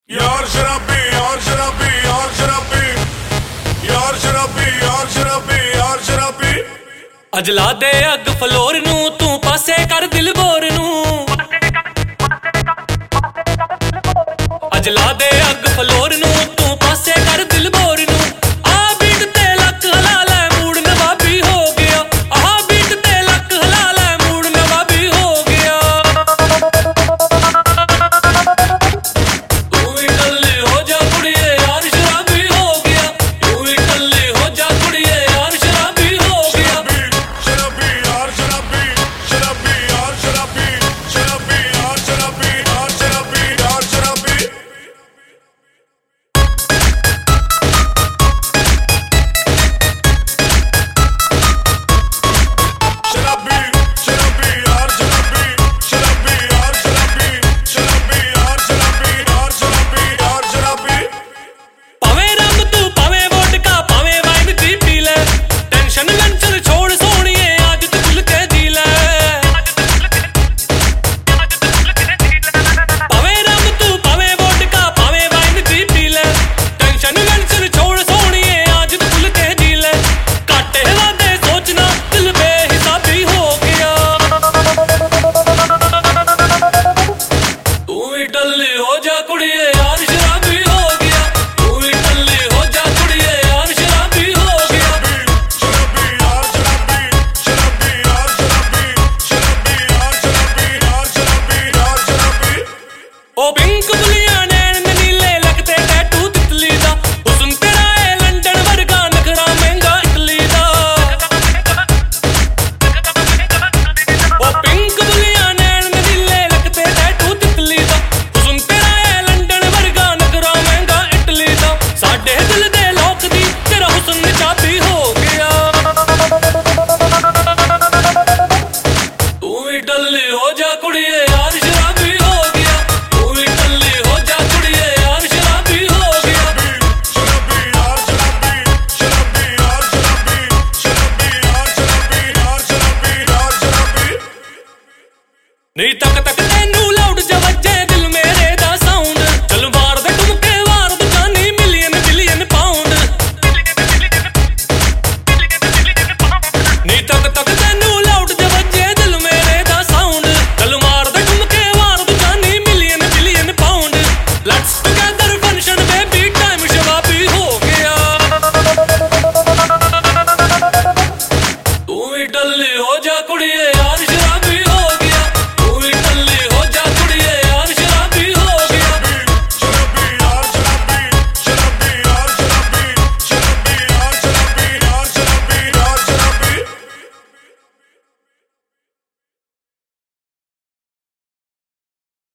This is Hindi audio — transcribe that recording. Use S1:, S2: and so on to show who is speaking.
S1: यार शराबी यार शराबी यार शराबी यार शराबी यार शराबी यार शराबी
S2: अजला दे अग फलोर नू तू पासे कर दिल बोर नू अजला दे अग फलोर नू तू पासे कर दिल बोर नू आ बीट ते लक हलाल है मूड नवाबी हो गया आ बीट ते लक हलाल है मूड नवाबी हो गया तू भी कल्ली हो जा कुड़िए यार शराबी हो गया तू भी कल्ली हो जा कुड़िए यार शराबी हो गया
S1: शराबी यार शराबी शराबी यार शराबी शराबी यार शराबी यार शराबी यार शराबी शराबी शराबी यार शराबी शराबी यार शराबी शराबी यार शराबी यार शराबी यार शराबी
S2: पावे रम तू पावे वोडका पावे वाइन दी पी ले टेंशन लंचर छोड़ सोनिए आज तू खुल के जी ले पावे रम तू पावे वोडका पावे वाइन दी पी ले टेंशन लंचर छोड़ सोनिए आज तू खुल के जी ले काटे वादे सोचना दिल बेहिसाबी हो गया तू भी टल्ली हो जा कुड़िए यार शराबी हो गया तू भी टल्ली हो जा कुड़िए यार शराबी हो गया
S1: शराबी यार शराबी शराबी यार शराबी शराबी यार शराबी यार शराबी यार शराबी
S2: ओ पिंक